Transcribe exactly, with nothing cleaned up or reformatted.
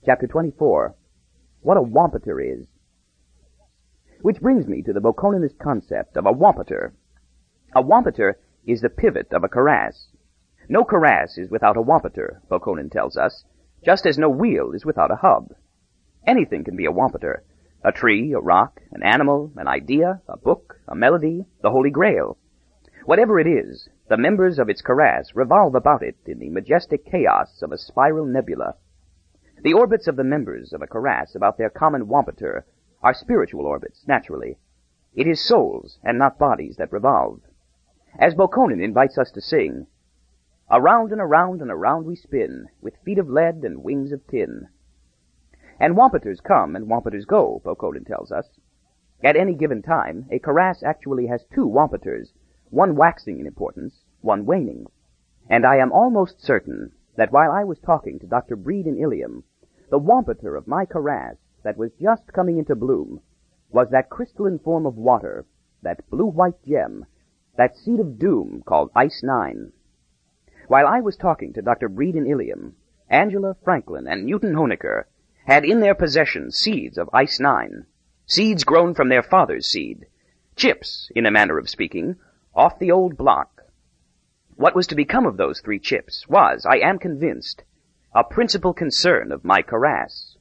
Chapter twenty-four. What a Wampeter is. Which brings me to the Bokononist concept of a Wampeter. A Wampeter is the pivot of a cuirass. No cuirass is without a Wampeter, Bokonon tells us, just as no wheel is without a hub. Anything can be a Wampeter. A tree, a rock, an animal, an idea, a book, a melody, the Holy Grail. Whatever it is, the members of its cuirass revolve about it in the majestic chaos of a spiral nebula. The orbits of the members of a cuirass about their common Wampeter are spiritual orbits, naturally. It is souls and not bodies that revolve. As Bokonon invites us to sing, around and around and around we spin, with feet of lead and wings of tin. And Wampeters come and Wampeters go, Bokonon tells us. At any given time, a cuirass actually has two Wampeters, one waxing in importance, one waning. And I am almost certain that while I was talking to Doctor Breed in Ilium, the Wampeter of my cuirass that was just coming into bloom was that crystalline form of water, that blue-white gem, that seed of doom called Ice Nine. While I was talking to Doctor Breed in Ilium, Angela Franklin and Newton Honecker had in their possession seeds of Ice Nine, seeds grown from their father's seed, chips, in a manner of speaking, off the old block. What was to become of those three chips was, I am convinced, a principal concern of my cuirass.